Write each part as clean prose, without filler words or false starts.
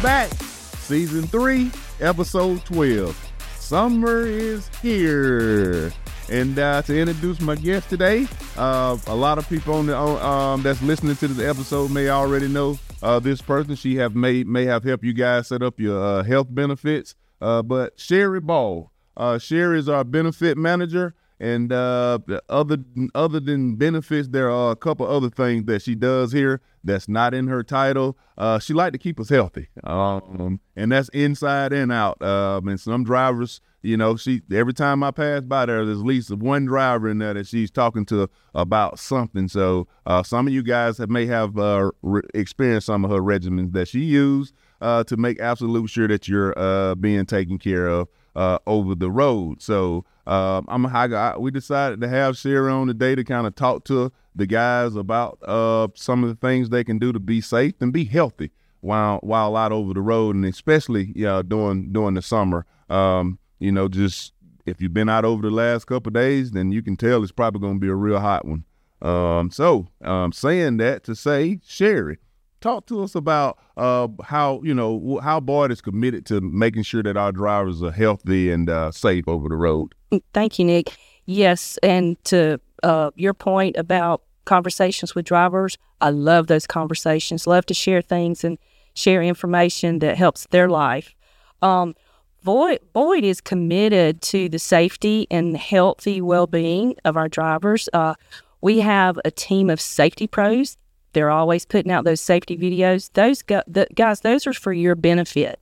back. Season 3, episode 12. Summer is here. And to introduce my guest today, a lot of people on the that's listening to this episode may already know this person. She may have helped you guys set up your health benefits. But Sherry Ball, Sherry is our benefit manager. And other than benefits, there are a couple other things that she does here that's not in her title. She like to keep us healthy, and that's inside and out. And some drivers, you know, every time I pass by there, there's at least one driver in there that she's talking to about something. So some of you guys may have experienced some of her regimens that she used to make absolute sure that you're being taken care of over the road. So we decided to have Sherry on today to kind of talk to the guys about some of the things they can do to be safe and be healthy while out over the road, and especially during the summer. You know, just if you've been out over the last couple of days, then you can tell it's probably going to be a real hot one. Saying that to say, Sherry, talk to us about how Boyd is committed to making sure that our drivers are healthy and safe over the road. Thank you, Nick. Yes, and to your point about conversations with drivers, I love those conversations. Love to share things and share information that helps their life. Boyd is committed to the safety and healthy well-being of our drivers. We have a team of safety pros. They're always putting out those safety videos. Guys, those are for your benefit.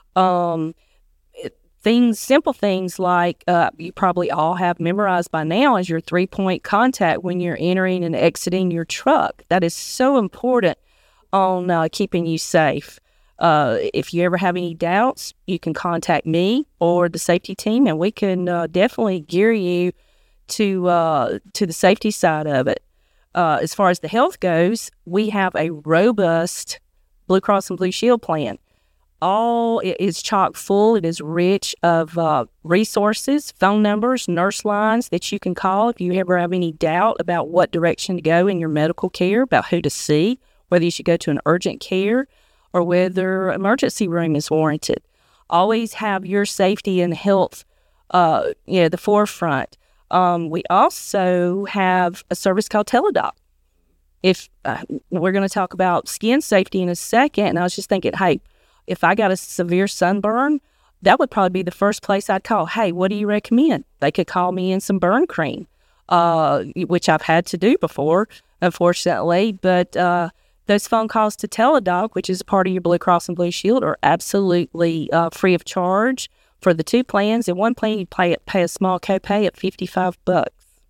Simple things like you probably all have memorized by now is your 3-point contact when you're entering and exiting your truck. That is so important on keeping you safe. If you ever have any doubts, you can contact me or the safety team, and we can definitely gear you to the safety side of it. As far as the health goes, we have a robust Blue Cross and Blue Shield plan. It is chock full. It is rich of resources, phone numbers, nurse lines that you can call if you ever have any doubt about what direction to go in your medical care, about who to see, whether you should go to an urgent care or whether emergency room is warranted. Always have your safety and health the forefront. We also have a service called Teladoc. If we're going to talk about skin safety in a second, and I was just thinking, hey, if I got a severe sunburn, that would probably be the first place I'd call. Hey, what do you recommend? They could call me in some burn cream, which I've had to do before, unfortunately. But those phone calls to Teladoc, which is a part of your Blue Cross and Blue Shield, are absolutely free of charge. For the two plans, in one plan you pay a small copay at $55.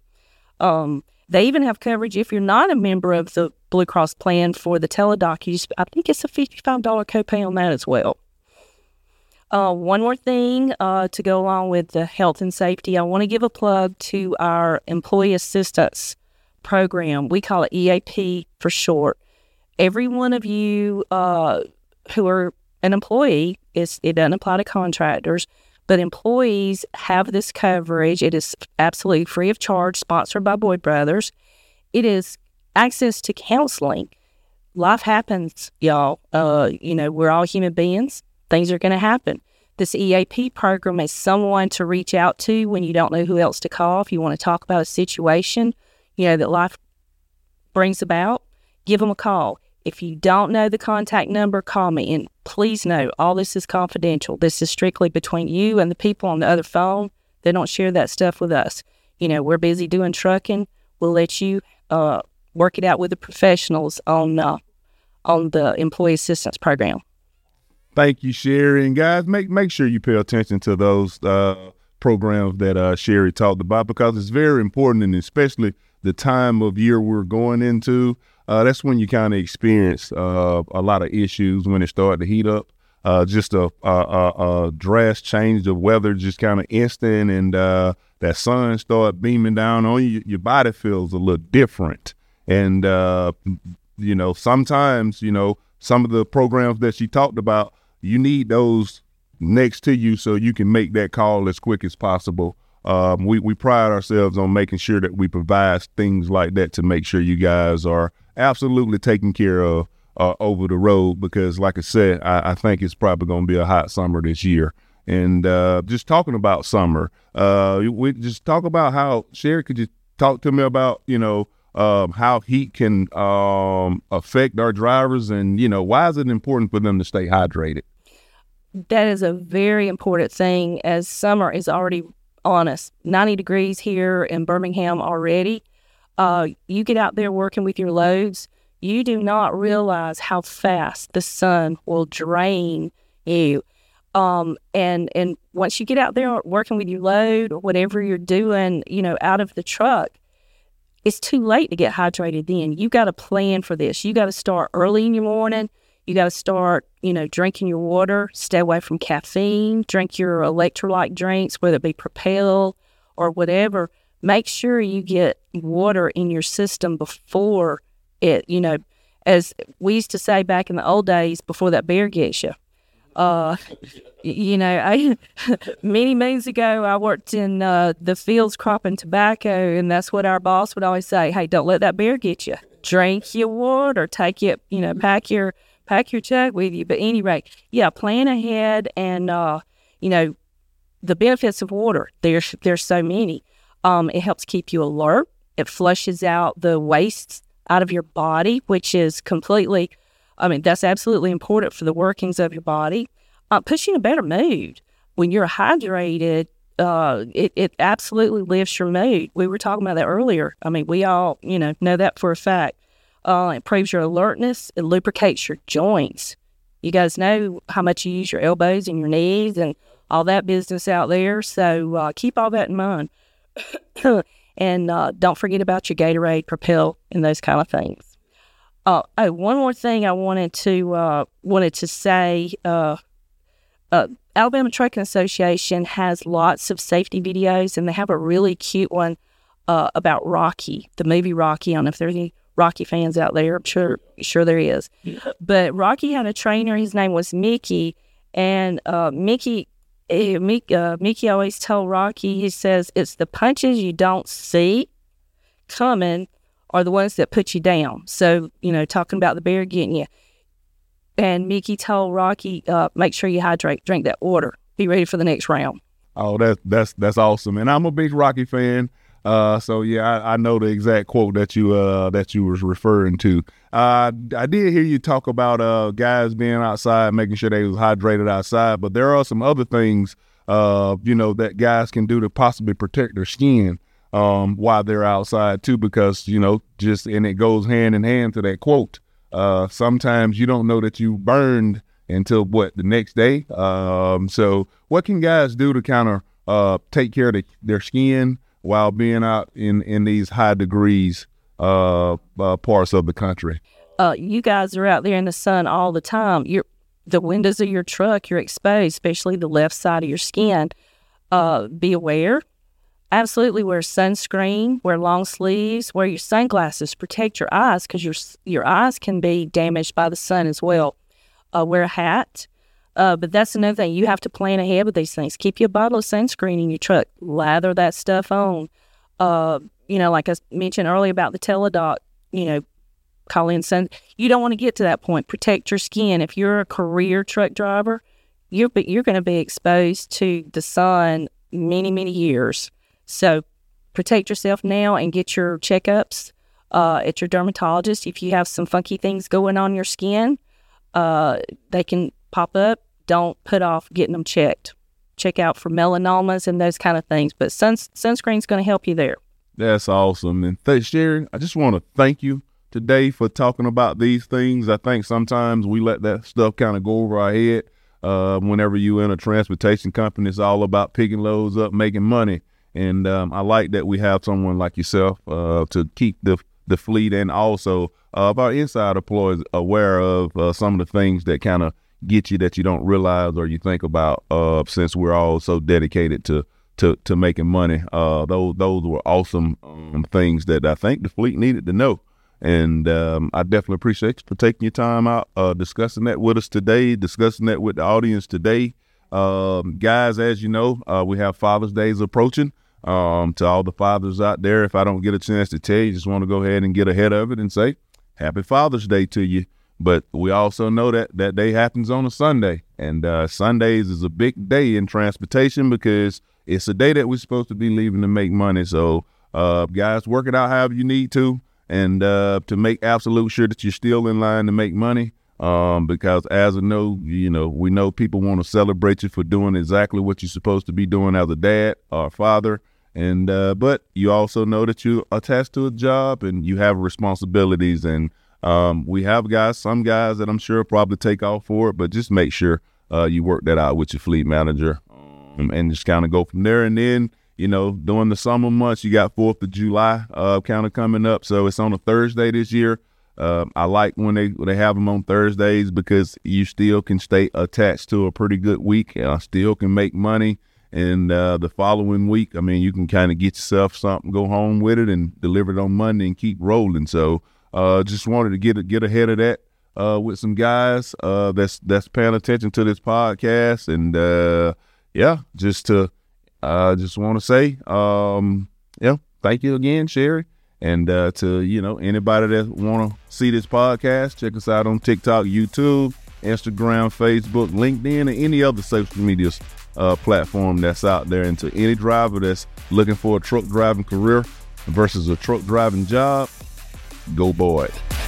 They even have coverage if you're not a member of the Blue Cross plan for the Teladoc. I think it's a $55 copay on that as well. One more thing to go along with the health and safety, I want to give a plug to our employee assistance program. We call it EAP for short. Every one of you who are an employee, it doesn't apply to contractors, but employees have this coverage. It is absolutely free of charge, sponsored by Boyd Brothers. It is access to counseling. Life happens, y'all. We're all human beings. Things are going to happen. This EAP program is someone to reach out to when you don't know who else to call. If you want to talk about a situation, that life brings about, give them a call. If you don't know the contact number, call me. And please know, all this is confidential. This is strictly between you and the people on the other phone. They don't share that stuff with us. We're busy doing trucking. We'll let you work it out with the professionals on the employee assistance program. Thank you, Sherry. And guys, make sure you pay attention to those programs that Sherry talked about, because it's very important, and especially the time of year we're going into. That's when you kind of experience a lot of issues when it starts to heat up. Just a drastic change of weather, just kind of instant, and that sun start beaming down on you. Your body feels a little different, and sometimes some of the programs that she talked about, you need those next to you so you can make that call as quick as possible. We pride ourselves on making sure that we provide things like that to make sure you guys are absolutely taken care of over the road, because like I said, I think it's probably going to be a hot summer this year. And just talking about summer, we just talk about how, Sherry, could you talk to me about, how heat can affect our drivers, and, why is it important for them to stay hydrated? That is a very important thing, as summer is already on us. 90 degrees here in Birmingham already. You get out there working with your loads, you do not realize how fast the sun will drain you. And once you get out there working with your load or whatever you're doing, out of the truck, it's too late to get hydrated then. You got to plan for this. You got to start early in your morning. You got to start, drinking your water, stay away from caffeine, drink your electrolyte drinks, whether it be Propel or whatever. Make sure you get water in your system before it, as we used to say back in the old days, before that bear gets you. Many moons ago, I worked in the fields cropping tobacco, and that's what our boss would always say: "Hey, don't let that bear get you. Drink your water, take it, pack your jug with you." But anyway, plan ahead, and the benefits of water. There's so many. It helps keep you alert. It flushes out the wastes out of your body, which is completely. That's absolutely important for the workings of your body. Puts you in a better mood. When you're hydrated, it absolutely lifts your mood. We were talking about that earlier. We all, know that for a fact. It improves your alertness. It lubricates your joints. You guys know how much you use your elbows and your knees and all that business out there. So keep all that in mind. And don't forget about your Gatorade, Propel, and those kind of things. One more thing I wanted to say. Alabama Trucking Association has lots of safety videos, and they have a really cute one about Rocky, the movie Rocky. I don't know if there's any Rocky fans out there. I'm sure there is. But Rocky had a trainer. His name was Mickey, and Mickey always told Rocky, he says, "It's the punches you don't see coming are the ones that put you down." So, talking about the bear getting you. And Mickey told Rocky, make sure you hydrate, drink that water, be ready for the next round. Oh, that's awesome. And I'm a big Rocky fan. So yeah, I know the exact quote that you was referring to. I did hear you talk about guys being outside, making sure they was hydrated outside, but there are some other things that guys can do to possibly protect their skin while they're outside too, because and it goes hand in hand to that quote. Sometimes you don't know that you burned until the next day. So what can guys do to kind of take care of their skin while being out in these high degrees parts of the country? You guys are out there in the sun all the time. The windows of your truck, you're exposed, especially the left side of your skin. Be aware. Absolutely wear sunscreen, wear long sleeves, wear your sunglasses, protect your eyes, because your eyes can be damaged by the sun as well. Wear a hat. But that's another thing. You have to plan ahead with these things. Keep your bottle of sunscreen in your truck. Lather that stuff on. Like I mentioned earlier about the teledoc, call in sun. You don't want to get to that point. Protect your skin. If you're a career truck driver, you're going to be exposed to the sun many, many years. So protect yourself now and get your checkups at your dermatologist. If you have some funky things going on your skin, they can pop up. Don't put off getting them checked. Check out for melanomas and those kind of things. But sunscreen's going to help you there. That's awesome. And Sherry, I just want to thank you today for talking about these things. I think sometimes we let that stuff kind of go over our head. Whenever you're in a transportation company, it's all about picking loads up, making money. And I like that we have someone like yourself to keep the fleet and also our inside employees aware of some of the things that kind of get you that you don't realize or you think about, since we're all so dedicated to making money. Those were awesome things that I think the fleet needed to know. And I definitely appreciate you for taking your time out, discussing that with us today, discussing that with the audience today. Guys, as you know, we have Father's Day approaching. To all the fathers out there, if I don't get a chance to tell you, just want to go ahead and get ahead of it and say Happy Father's Day to you. But we also know that day happens on a Sunday, and Sundays is a big day in transportation because it's a day that we're supposed to be leaving to make money. So guys, work it out however you need to, and to make absolute sure that you're still in line to make money. Because as we know people want to celebrate you for doing exactly what you're supposed to be doing as a dad or a father. And but you also know that you're attached to a job and you have responsibilities. And we have some guys that I'm sure probably take off for it, but just make sure you work that out with your fleet manager and just kind of go from there. And then, during the summer months, you got 4th of July kind of coming up. So it's on a Thursday this year. I like when they have them on Thursdays because you still can stay attached to a pretty good week. Still can make money. And the following week, you can kind of get yourself something, go home with it and deliver it on Monday and keep rolling. So just wanted to get ahead of that with some guys that's paying attention to this podcast. And just want to say, thank you again, Sherry. And to, anybody that want to see this podcast, check us out on TikTok, YouTube, Instagram, Facebook, LinkedIn, and any other social media platform that's out there. And to any driver that's looking for a truck driving career versus a truck driving job, go Boyd.